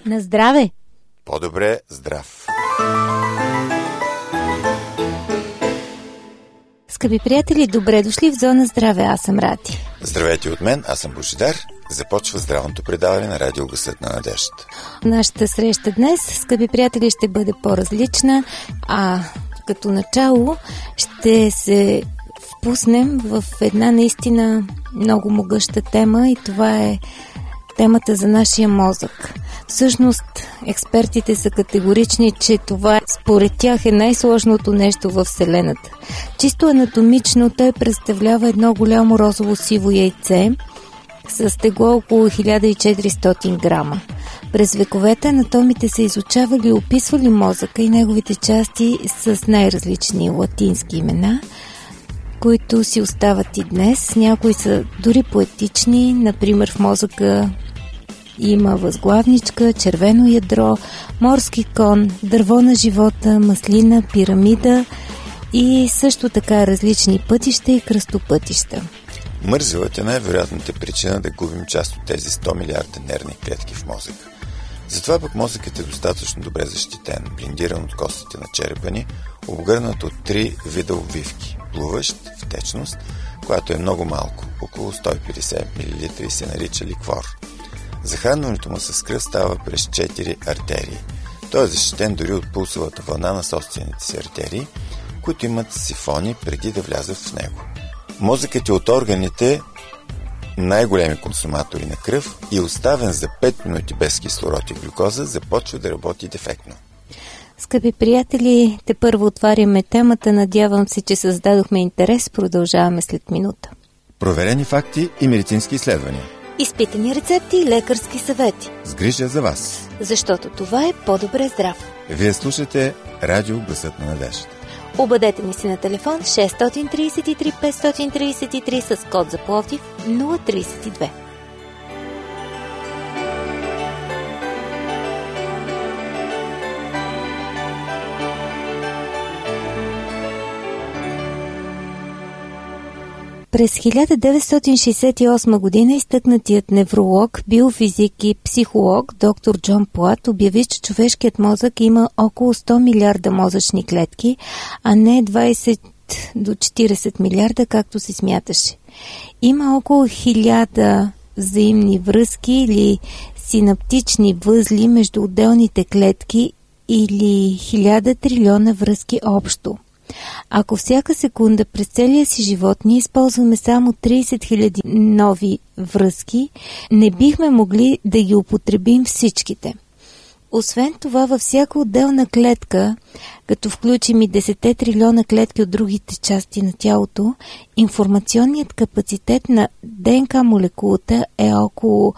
На здраве! По-добре здрав! Скъпи приятели, добре дошли в Зона Здраве, аз съм Рати. Здравейте от мен, аз съм Божидар. Започва здравното предаване на Радио Гласът на надеждата. Нашата среща днес, скъпи приятели, ще бъде по-различна, като начало ще се впуснем в една наистина много могъща тема и това е темата за нашия мозък. Всъщност, експертите са категорични, че това според тях е най-сложното нещо във Вселената. Чисто анатомично той представлява едно голямо розово-сиво яйце с тегло около 1400 грама. През вековете анатомите са изучавали и описвали мозъка и неговите части с най-различни латински имена, които си остават и днес. Някои са дори поетични, например в мозъка има възглавничка, червено ядро, морски кон, дърво на живота, маслина, пирамида и също така различни пътища и кръстопътища. Мързелът е най-вероятната причина да губим част от тези 100 милиарда нервни клетки в мозъка. Затова пък мозъкът е достатъчно добре защитен, блиндиран от костите на черепа ни, обгърнат от 3 вида обвивки – плуващ, в течност, която е много малко, около 150 мл и се нарича ликвор. Захранването му с кръв става през 4 артерии. Той е защитен дори от пулсовата вълна на собствените си артерии, които имат сифони преди да влязат в него. Мозъкът е от органите най-големи консуматори на кръв и оставен за 5 минути без кислород и глюкоза започва да работи дефектно. Скъпи приятели, тепърво отваряме темата. Надявам се, че създадохме интерес. Продължаваме след минута. Проверени факти и медицински изследвания. Изпитани рецепти и лекарски съвети. С грижа за вас. Защото това е по-добре здрав. Вие слушате Радио Гласът на надеждата. Обадете ни се на телефон 633 533 с код за Пловдив 032. През 1968 година изтъкнатият невролог, биофизик и психолог доктор Джон Плат обяви, че човешкият мозък има около 100 милиарда мозъчни клетки, а не 20 до 40 милиарда, както се смяташе. Има около 1000 взаимни връзки или синаптични възли между отделните клетки или 1000 трилиона връзки общо. Ако всяка секунда през целия си живот ние използваме само 30 000 нови връзки, не бихме могли да ги употребим всичките. Освен това, във всяка отделна клетка, като включим и 10 трилиона клетки от другите части на тялото, информационният капацитет на ДНК молекулата е около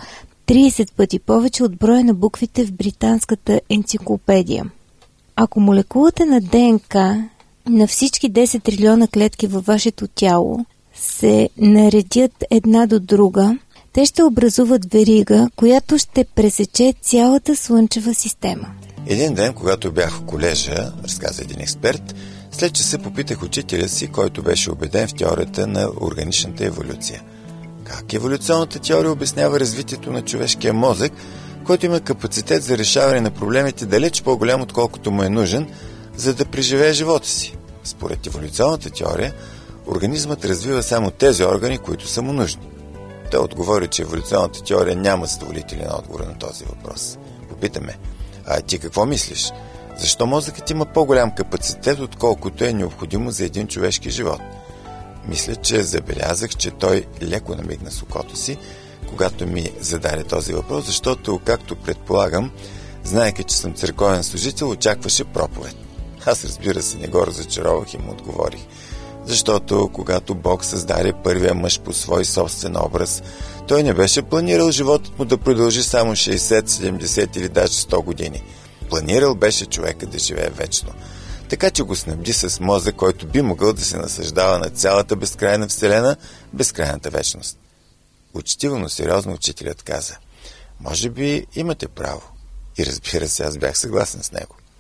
30 пъти повече от броя на буквите в британската енциклопедия. Ако молекулата на ДНК на всички 10 трилиона клетки във вашето тяло се наредят една до друга, те ще образуват верига, която ще пресече цялата слънчева система. Един ден, когато бях в колежа, разказа един експерт, след че се попитах учителя си, който беше убеден в теорията на органичната еволюция. Как еволюционната теория обяснява развитието на човешкия мозък, който има капацитет за решаване на проблемите далеч по-голям, отколкото му е нужен, за да преживее живота си? Според еволюционната теория, организмът развива само тези органи, които са му нужни. Той отговори, че еволюционната теория няма задоволителен отговор на този въпрос. Попитаме, а ти какво мислиш? Защо мозъкът има по-голям капацитет, отколкото е необходимо за един човешки живот? Мисля, че забелязах, че той леко намигна с окото си, когато ми зададе този въпрос, защото, както предполагам, знаейки, че съм църковен служител, очакваше проповед. Аз, разбира се, не го разочаровах и му отговорих. Защото, когато Бог създаде първия мъж по свой собствен образ, той не беше планирал животът му да продължи само 60, 70 или даже 100 години. Планирал беше човека да живее вечно. Така че го снабди с мозък, който би могъл да се насъждава на цялата безкрайна вселена, безкрайната вечност. Учтиво, но сериозно учителят каза: може би имате право. И разбира се, аз бях съгласен с него.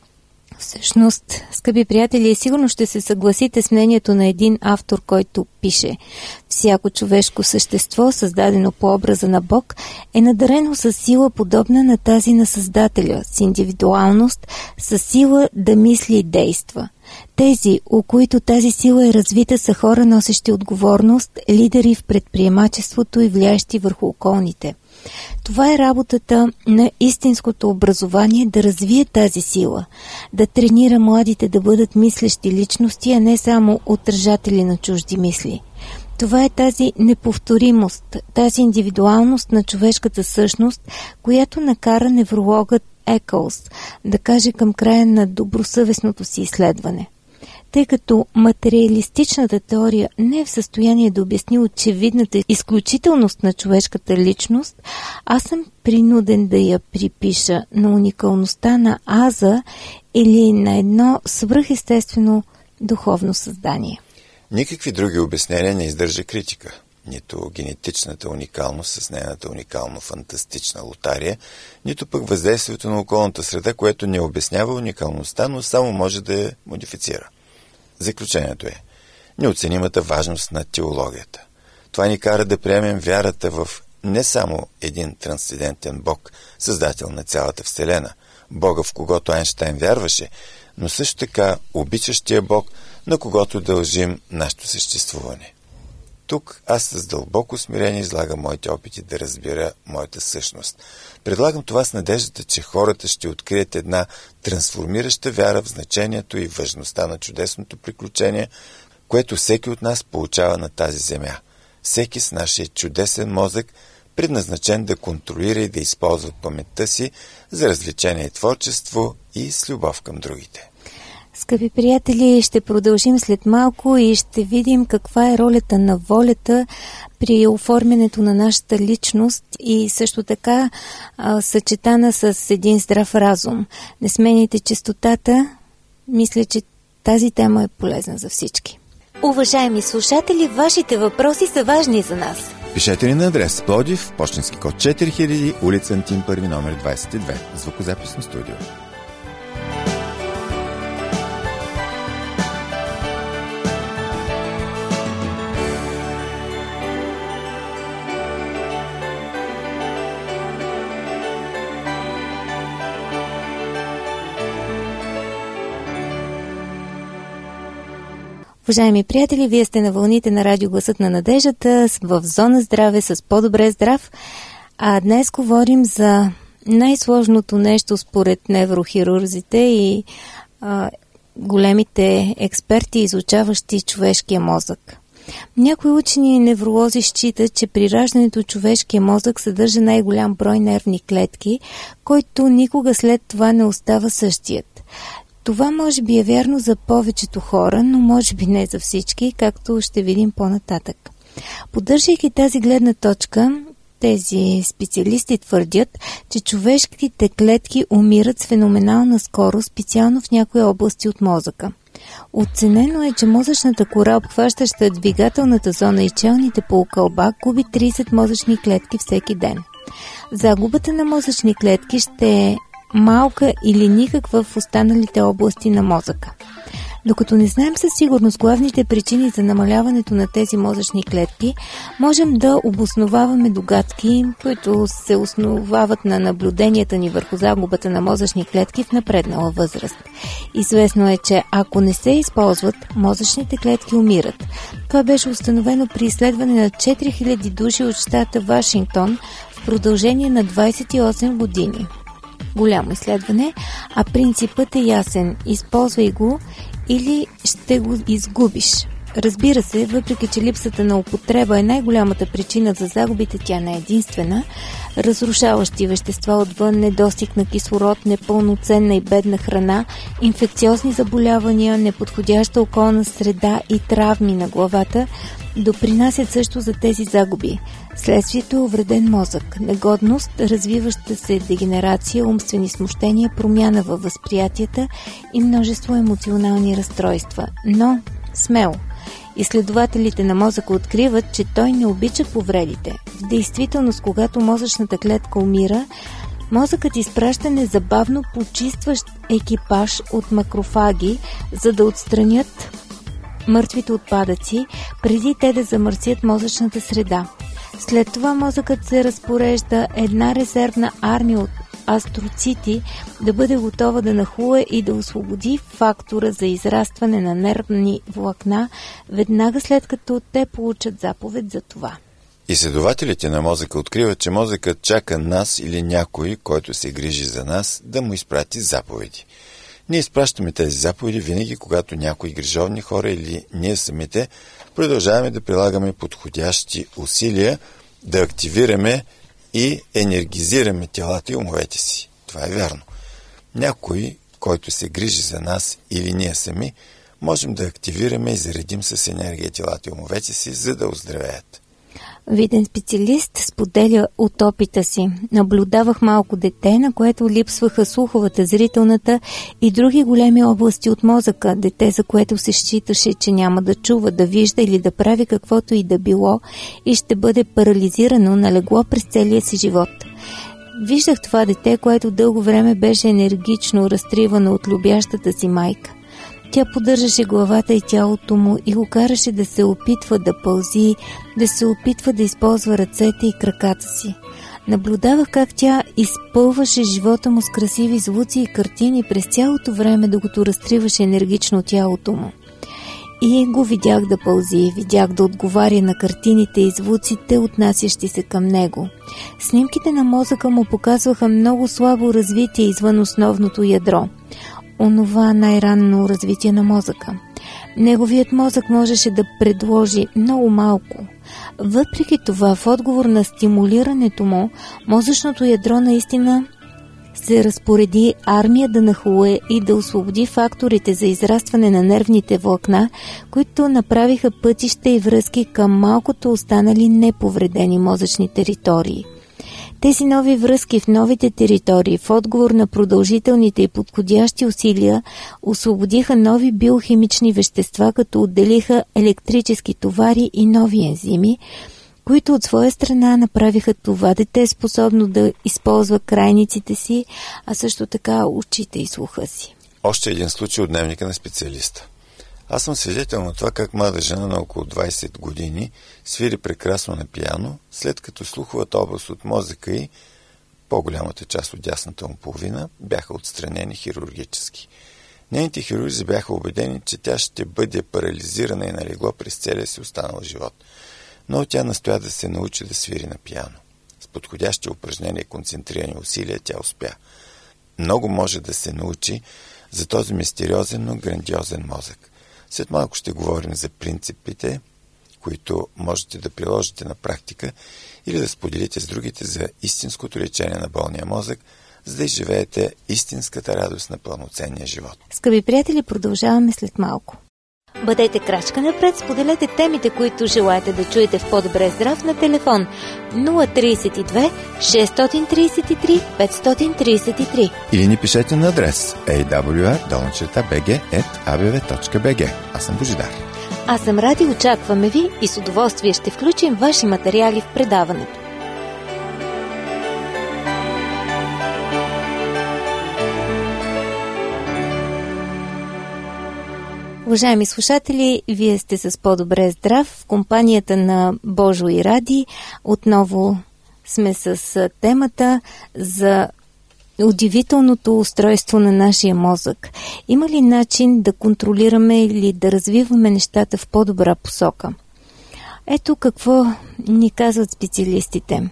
Всъщност, скъпи приятели, сигурно ще се съгласите с мнението на един автор, който пише: всяко човешко същество, създадено по образа на Бог, е надарено с сила подобна на тази на Създателя, с индивидуалност, с сила да мисли и действа. Тези, у които тази сила е развита, са хора, носещи отговорност, лидери в предприемачеството и влияещи върху околните. Това е работата на истинското образование, да развие тази сила, да тренира младите да бъдат мислещи личности, а не само отражатели на чужди мисли. Това е тази неповторимост, тази индивидуалност на човешката същност, която накара неврологът Екълс да каже към края на добросъвестното си изследване: тъй като материалистичната теория не е в състояние да обясни очевидната изключителност на човешката личност, аз съм принуден да я припиша на уникалността на аза или на едно свръхестествено духовно създание. Никакви други обяснения не издържа критика. Нито генетичната уникалност с нейната уникално-фантастична лотария, нито пък въздействието на околната среда, което не обяснява уникалността, но само може да я модифицира. Заключението е неоценимата важност на теологията. Това ни кара да приемем вярата в не само един трансцендентен Бог, създател на цялата Вселена, Бога, в когото Айнщайн вярваше, но също така обичащия Бог, на когото дължим нашето съществуване. Тук аз с дълбоко смирение излагам моите опити да разбера моята същност. Предлагам това с надеждата, че хората ще открият една трансформираща вяра в значението и важността на чудесното приключение, което всеки от нас получава на тази земя. Всеки с нашия чудесен мозък, предназначен да контролира и да използва паметта си за развлечение и творчество и с любов към другите. Скъпи приятели, ще продължим след малко и ще видим каква е ролята на волята при оформянето на нашата личност и също така съчетана с един здрав разум. Не сменяйте честотата, мисля, че тази тема е полезна за всички. Уважаеми слушатели, вашите въпроси са важни за нас. Пишете ни на адрес Пловдив, пощенски код 4000, улица Антим 1, номер 22, звукозаписно студио. Уважаеми приятели, вие сте на вълните на радио Гласът на надеждата, в зона здраве с по-добре здрав. А днес говорим за най-сложното нещо според неврохирурзите и големите експерти, изучаващи човешкия мозък. Някои учени и невролози считат, че при раждането човешкия мозък съдържа най-голям брой нервни клетки, който никога след това не остава същият. Това може би е вярно за повечето хора, но може би не за всички, както ще видим по-нататък. Поддържайки тази гледна точка, тези специалисти твърдят, че човешките клетки умират с феноменална скорост, специално в някои области от мозъка. Оценено е, че мозъчната кора, обхващаща двигателната зона и челните полукълба, губи 30 мозъчни клетки всеки ден. Загубата на мозъчни клетки ще е малка или никаква в останалите области на мозъка. Докато не знаем със сигурност главните причини за намаляването на тези мозъчни клетки, можем да обосноваваме догадки, които се основават на наблюденията ни върху загубата на мозъчни клетки в напреднала възраст. Известно е, че ако не се използват, мозъчните клетки умират. Това беше установено при изследване на 4000 души от щата Вашингтон в продължение на 28 години. Голямо изследване, а принципът е ясен. Използвай го или ще го изгубиш. Разбира се, въпреки че липсата на употреба е най-голямата причина за загубите, тя не е единствена. Разрушаващи вещества отвън, недостиг на кислород, непълноценна и бедна храна, инфекциозни заболявания, неподходяща околна среда и травми на главата допринасят също за тези загуби. Следствието е увреден мозък, негодност, развиваща се дегенерация, умствени смущения, промяна във възприятията и множество емоционални разстройства. Но смело! Изследователите на мозъка откриват, че той не обича повредите. В действителност, когато мозъчната клетка умира, Мозъкът изпраща незабавно почистващ екипаж от макрофаги, за да отстранят мъртвите отпадъци, преди те да замърсят мозъчната среда. След това мозъкът се разпорежда една резервна армия от астроцити да бъде готова да нахлуе и да освободи фактора за израстване на нервни влакна, веднага след като те получат заповед за това. Изследователите на мозъка откриват, че мозъкът чака нас или някой, който се грижи за нас, да му изпрати заповеди. Ние изпращаме тези заповеди винаги, когато някои грижовни хора или ние самите продължаваме да прилагаме подходящи усилия да активираме и енергизираме телата и умовете си. Това е вярно. Някой, който се грижи за нас или ние сами, можем да активираме и заредим с енергия телата и умовете си, за да оздравеят. Виден специалист споделя от опита си. Наблюдавах малко дете, на което липсваха слуховата, зрителната и други големи области от мозъка. Дете, за което се считаше, че няма да чува, да вижда или да прави каквото и да било и ще бъде парализирано на легло през целия си живот. Виждах това дете, което дълго време беше енергично разтривано от любящата си майка. Тя поддържаше главата и тялото му и го караше да се опитва да пълзи, да се опитва да използва ръцете и краката си. Наблюдавах как тя изпълваше живота му с красиви звуци и картини през цялото време, докато разтриваше енергично тялото му. И го видях да пълзи, видях да отговаря на картините и звуците, отнасящи се към него. Снимките на мозъка му показваха много слабо развитие извън основното ядро. Онова най-ранно развитие на мозъка. Неговият мозък можеше да предложи много малко. Въпреки това, в отговор на стимулирането му, мозъчното ядро наистина се разпореди армия да нахлуе и да освободи факторите за израстване на нервните влакна, които направиха пътища и връзки към малкото останали неповредени мозъчни територии. Тези нови връзки в новите територии, в отговор на продължителните и подходящи усилия, освободиха нови биохимични вещества, като отделиха електрически товари и нови ензими, които от своя страна направиха това дете способно да използва крайниците си, а също така очите и слуха си. Още един случай от дневника на специалиста. Аз съм свидетел на това как млада жена на около 20 години свири прекрасно на пиано, след като слуховата област от мозъка и по-голямата част от дясната му половина бяха отстранени хирургически. Нейните хирурзи бяха убедени, че тя ще бъде парализирана и налегло през целия си останал живот. Но тя настоя да се научи да свири на пиано. С подходящи упражнения и концентрирани усилия тя успя. Много може да се научи за този мистериозен, но грандиозен мозък. След малко ще говорим за принципите, които можете да приложите на практика или да споделите с другите за истинското лечение на болния мозък, за да изживеете истинската радост на пълноценния живот. Скъпи приятели, продължаваме след малко. Бъдете крачка напред, споделете темите, които желаете да чуете в По-добре здрав на телефон 032 633 533. Или ни пишете на адрес awr@abv.bg. Аз съм Божидар. Аз съм Ради, очакваме ви и с удоволствие ще включим ваши материали в предаването. Уважаеми слушатели, вие сте с По-добре здрав в компанията на Божо и Ради. Отново сме с темата за удивителното устройство на нашия мозък. Има ли начин да контролираме или да развиваме нещата в по-добра посока? Ето какво ни казват специалистите.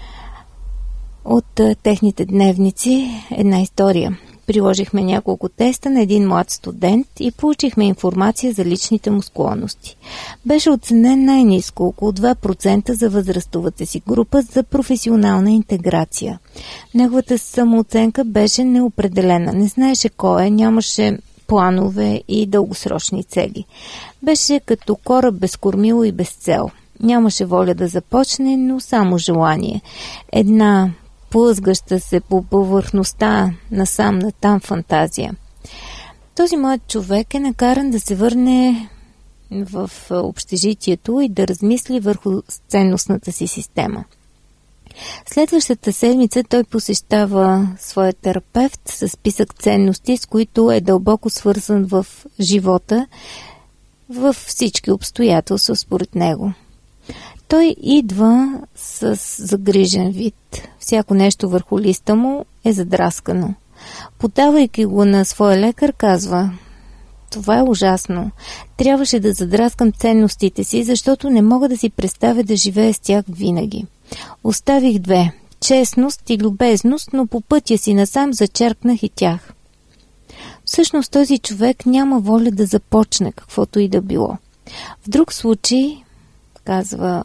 От техните дневници една история. Приложихме няколко теста на един млад студент и получихме информация за личните му склонности. Беше оценен най-ниско, около 2% за възрастовата си група за професионална интеграция. Неговата самооценка беше неопределена. Не знаеше кой е, нямаше планове и дългосрочни цели. Беше като кораб без кормило и без цел. Нямаше воля да започне, но само желание. Една плъзгаща се по повърхността насам-натам фантазия. Този млад човек е накаран да се върне в общежитието и да размисли върху ценностната си система. Следващата седмица той посещава своя терапевт с списък ценности, с които е дълбоко свързан в живота, във всички обстоятелства според него. Той идва с загрижен вид. Всяко нещо върху листа му е задраскано. Подавайки го на своя лекар, казва: това е ужасно. Трябваше да задраскам ценностите си, защото не мога да си представя да живея с тях винаги. Оставих две – честност и любезност, но по пътя си насам зачеркнах и тях. Всъщност този човек няма воля да започне каквото и да било. В друг случай, казва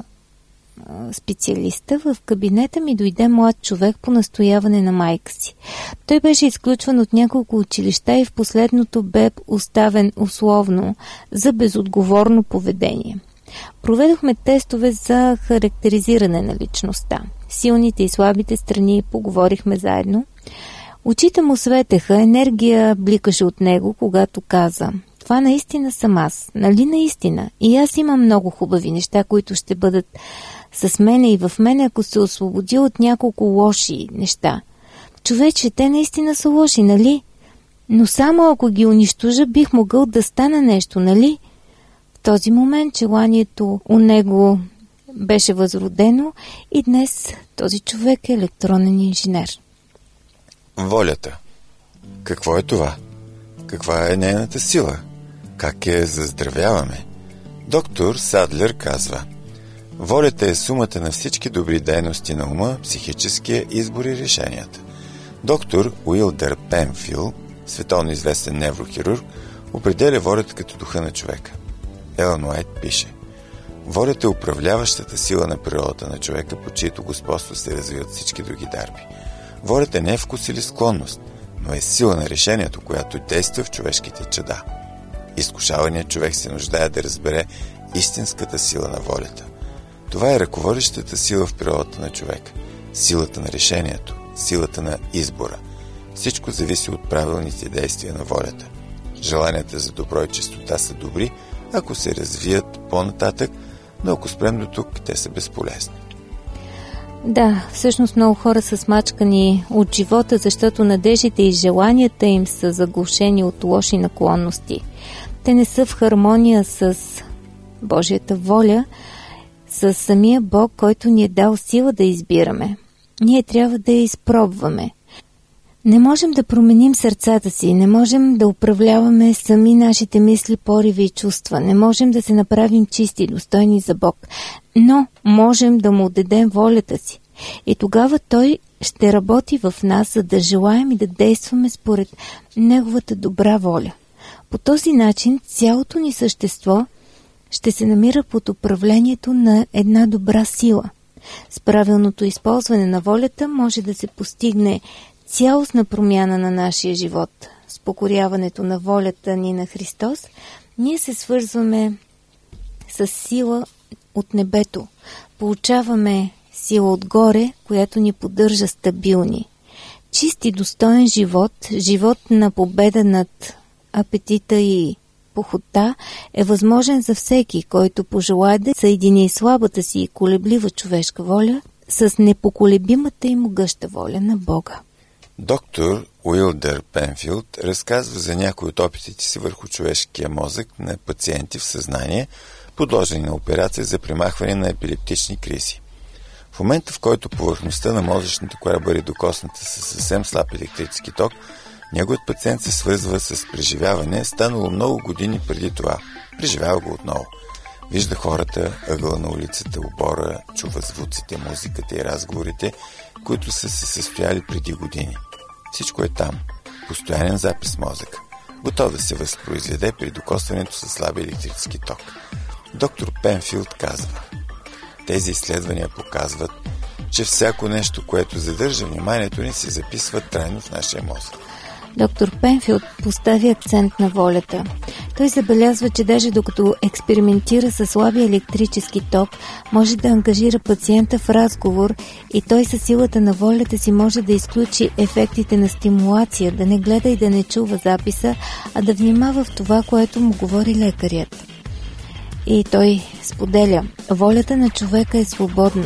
специалиста, в кабинета ми дойде млад човек по настояване на майка си. Той беше изключван от няколко училища и в последното бе оставен условно за безотговорно поведение. Проведохме тестове за характеризиране на личността. Силните и слабите страни поговорихме заедно. Очите му светеха, енергия бликаше от него, когато каза: това наистина съм аз, нали наистина? И аз имам много хубави неща, които ще бъдат с мене и в мене, ако се освободя от няколко лоши неща. Човече, те наистина са лоши, нали? Но само ако ги унищожа, бих могъл да стана нещо, нали? В този момент желанието у него беше възродено и днес този човек е електронен инженер. Волята. Какво е това? Каква е нейната сила? Как я заздравяваме? Доктор Садлер казва: волята е сумата на всички добри дейности на ума, психическия избор и решенията. Доктор Уилдър Пенфил, световно известен неврохирург, определя волята като духа на човека. Елън Уайт пише: волята е управляващата сила на природата на човека, по чието господство се развиват всички други дарби. Волята не е вкус или склонност, но е сила на решението, която действа в човешките чада. Изкушаваният човек се нуждае да разбере истинската сила на волята. Това е ръководещата сила в природата на човека. Силата на решението, силата на избора. Всичко зависи от правилните действия на волята. Желанията за добро и чистота са добри, ако се развият по-нататък, но ако спрем до тук, те са безполезни. Да, всъщност много хора са смачкани от живота, защото надеждите и желанията им са заглушени от лоши наклонности. Те не са в хармония с Божията воля, с самия Бог, който ни е дал сила да избираме. Ние трябва да я изпробваме. Не можем да променим сърцата си, не можем да управляваме сами нашите мисли, пориви и чувства, не можем да се направим чисти, достойни за Бог, но можем да му отдадем волята си. И тогава Той ще работи в нас, за да желаем и да действаме според Неговата добра воля. По този начин цялото ни същество ще се намира под управлението на една добра сила. С правилното използване на волята може да се постигне цялостна промяна на нашия живот. С покоряването на волята ни на Христос, ние се свързваме с сила от небето. Получаваме сила отгоре, която ни поддържа стабилни. Чист и достоен живот, живот на победа над апетита и похота е възможен за всеки, който пожелае да съедини слабата си и колеблива човешка воля с непоколебимата и могъща воля на Бога. Доктор Уилдър Пенфилд разказва за някои от опитите си върху човешкия мозък на пациенти в съзнание, подложени на операция за премахване на епилептични кризи. В момента, в който повърхността на мозъчната кора бъде докосната със съвсем слаб електрически ток, неговият пациент се свързва с преживяване, станало много години преди това. Преживява го отново. Вижда хората, ъгъла на улицата, обора, чува звуците, музиката и разговорите, които са се състояли преди години. Всичко е там. Постоянен запис мозъка. Готов да се възпроизведе при докосването със слаб електрически ток. Доктор Пенфилд казва: тези изследвания показват, че всяко нещо, което задържа вниманието ни, се записва трайно в нашия мозък. Доктор Пенфилд постави акцент на волята. Той забелязва, че даже докато експериментира със слабия електрически ток, може да ангажира пациента в разговор и той със силата на волята си може да изключи ефектите на стимулация, да не гледа и да не чува записа, а да внимава в това, което му говори лекарят. И той споделя: волята на човека е свободна.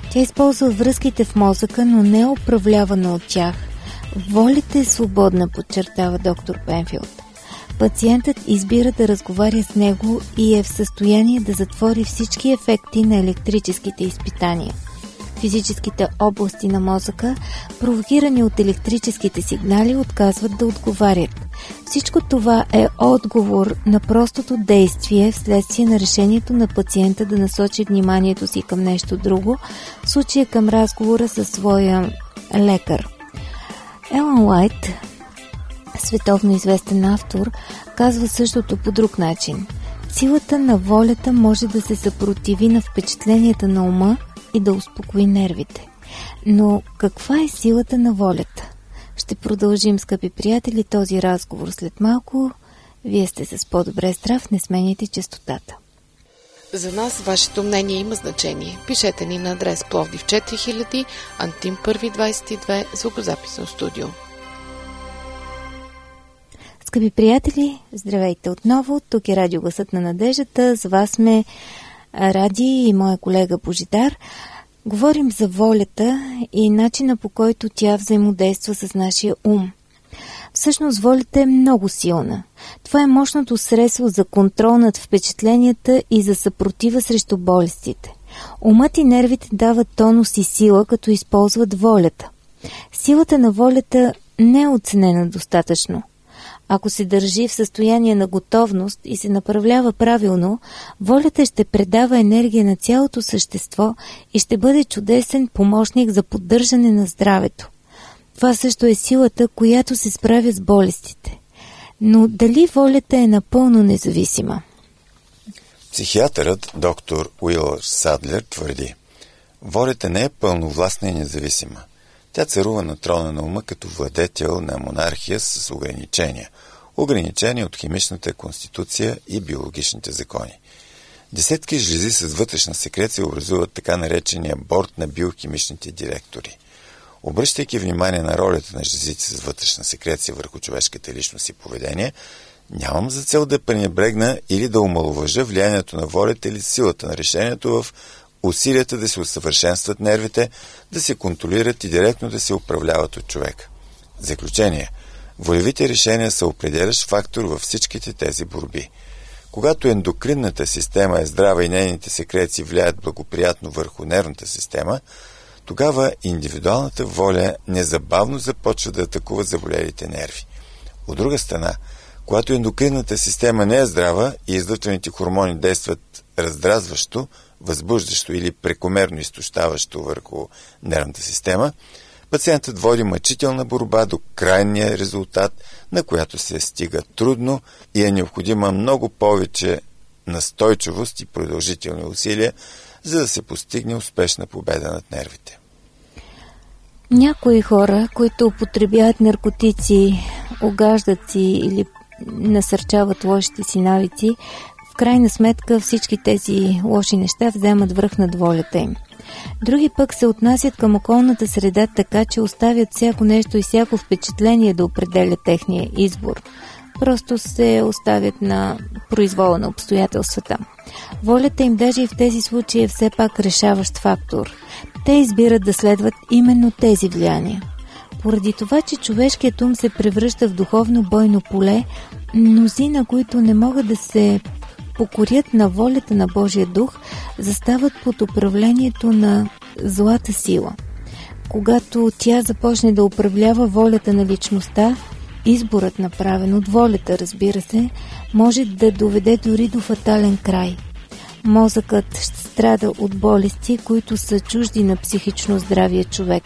Тя използва връзките в мозъка, но не е управлявана от тях. Волята е свободна, подчертава доктор Пенфилд. Пациентът избира да разговаря с него и е в състояние да затвори всички ефекти на електрическите изпитания. Физическите области на мозъка, провокирани от електрическите сигнали, отказват да отговарят. Всичко това е отговор на простото действие вследствие на решението на пациента да насочи вниманието си към нещо друго, в случая към разговора със своя лекар. Елън Уайт, световно известен автор, казва същото по друг начин. Силата на волята може да се съпротиви на впечатленията на ума и да успокои нервите. Но каква е силата на волята? Ще продължим, скъпи приятели, този разговор след малко. Вие сте с по-добре здрав, не сменяйте честотата. За нас вашето мнение има значение. Пишете ни на адрес Пловдив 4000, Антим 1 22, звукозаписно студио. Скъпи приятели, здравейте отново. Тук е Радио Гласът на надеждата. С вас сме Ради и моя колега Божидар. Говорим за волята и начина, по който тя взаимодейства с нашия ум. Всъщност волята е много силна. Това е мощното средство за контрол над впечатленията и за съпротива срещу болестите. Умът и нервите дават тонус и сила, като използват волята. Силата на волята не е оценена достатъчно. Ако се държи в състояние на готовност и се направлява правилно, волята ще предава енергия на цялото същество и ще бъде чудесен помощник за поддържане на здравето. Това също е силата, която се справя с болестите. Но дали волята е напълно независима? Психиатърът доктор Уилър Садлер твърди: волята не е пълновластна и независима. Тя царува на трона на ума като владетел на монархия с ограничения. Ограничения от химичната конституция и биологичните закони. Десетки жлези с вътрешна секреция образуват така наречения борд на биохимичните директори. Обръщайки внимание на ролята на жлезите с вътрешна секреция върху човешката личност и поведение, нямам за цел да пренебрегна или да омаловажа влиянието на волята или силата на решението в усилията да се усъвършенстват нервите, да се контролират и директно да се управляват от човека. Заключение. Волевите решения са определящ фактор във всичките тези борби. Когато ендокринната система е здрава и нейните секреции влияят благоприятно върху нервната система, тогава индивидуалната воля незабавно започва да атакува заболелите нерви. От друга страна, когато ендокринната система не е здрава и излъчваните хормони действат раздразващо, възбуждащо или прекомерно изтощаващо върху нервната система, пациентът води мъчителна борба до крайния резултат, на която се стига трудно и е необходима много повече настойчивост и продължителни усилия, за да се постигне успешна победа над нервите. Някои хора, които употребяват наркотици, огаждат си или насърчават лошите си навици, в крайна сметка всички тези лоши неща вземат връх над волята им. Други пък се отнасят към околната среда така, че оставят всяко нещо и всяко впечатление да определя техния избор. Просто се оставят на произвола на обстоятелствата. Волята им даже и в тези случаи е все пак решаващ фактор. Те избират да следват именно тези влияния. Поради това, че човешкият ум се превръща в духовно бойно поле, мнозина, които не могат да се покорят на волята на Божия дух, застават под управлението на злата сила. Когато тя започне да управлява волята на личността, изборът, направен от волята, разбира се, може да доведе дори до фатален край. Мозъкът ще страда от болести, които са чужди на психично здравия човек.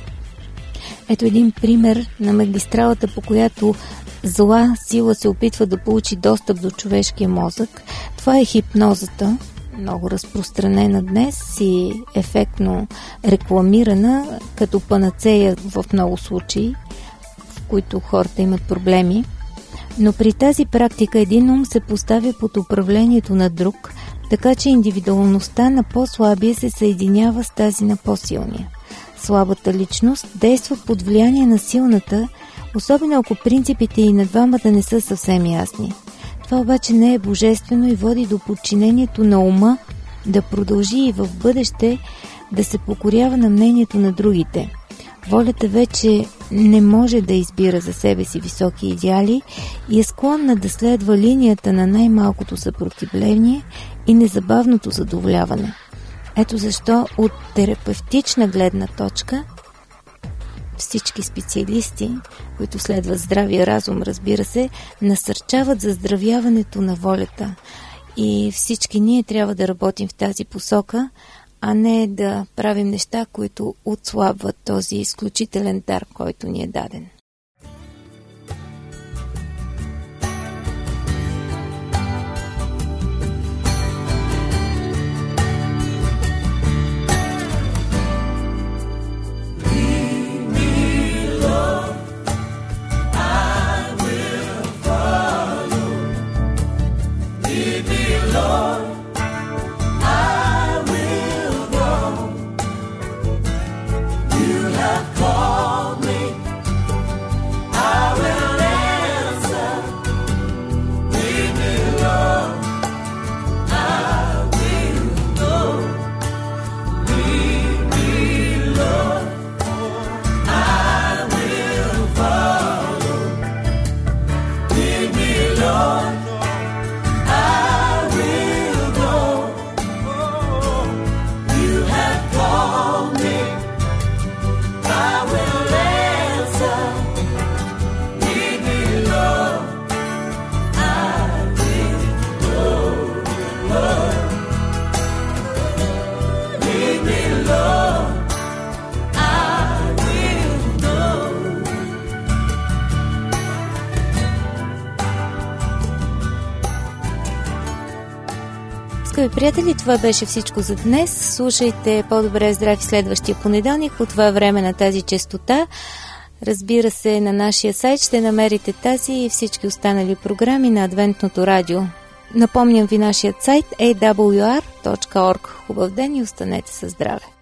Ето един пример на магистралата, по която зла сила се опитва да получи достъп до човешкия мозък. Това е хипнозата, много разпространена днес и ефектно рекламирана като панацея в много случаи, в които хората имат проблеми. Но при тази практика един ум се поставя под управлението на друг, така че индивидуалността на по-слабия се съединява с тази на по-силния. Слабата личност действа под влияние на силната, особено ако принципите и на двамата не са съвсем ясни. Това обаче не е божествено и води до подчинението на ума да продължи и в бъдеще да се покорява на мнението на другите. Волята вече не може да избира за себе си високи идеали и е склонна да следва линията на най-малкото съпротивление и незабавното задоволяване. Ето защо от терапевтична гледна точка всички специалисти, които следват здравия разум, разбира се, насърчават заздравяването на волята. И всички ние трябва да работим в тази посока, а не да правим неща, които отслабват този изключителен дар, който ни е даден. Скъпи приятели, това беше всичко за днес. Слушайте По-добре здрави следващия понеделник по това време на тази честота. Разбира се, на нашия сайт ще намерите тази и всички останали програми на Адвентното радио. Напомням ви нашият сайт awr.org. Хубав ден и останете със здраве!